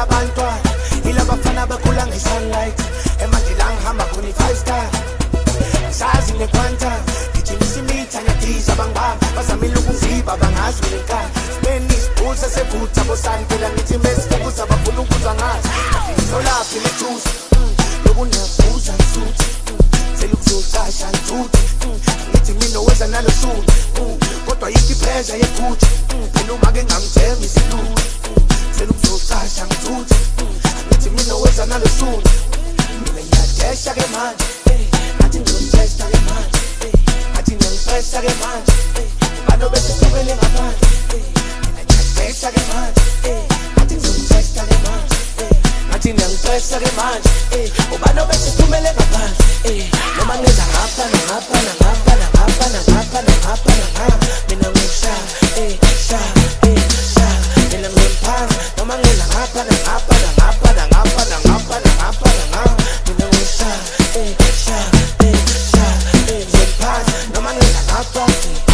labantwana ilabafana bakhula nge-sunlight emandila ngihamba khona i-5 star sazi nekwanta ngijimisa imitha ngiyadiza bangibamba bazamile ukungiziba bangazi ngenkani Spanish bulls asevutha bosani phela ngithi mesikubuza bafuna ukuzwa ngazi ngizolaphi lethusi lokunabuza ngisuthi selukuzocasha ngithuthi ngithi mina owenza nalosulu kodwa yikho ipressure yeguthi phela uma-ke ngamthemba isilulu selukuzocasha ngithuthi ngithi mina owenza nalosulu mina ngiyadesha-ke manje ngathi ngizotesta-ke manje ngathi ngiyangipesa-ke manje bano besesibele ngaphandle mina ngiyadesha-ke manje ngathi ngizotesta-ke manje ngathi ngiyangipesa-ke manje ubano besesibele ngaphandle noma ngenza ngapha nangapha nangapha nangapha nangapha nangapha nangapha mina ngisha sha mina ngimphansi noma ngenza ngapha nangapha nangapha nangapha nangapha nangapha nangapha mina ngisha sha ngimphansi noma ngenza ngapha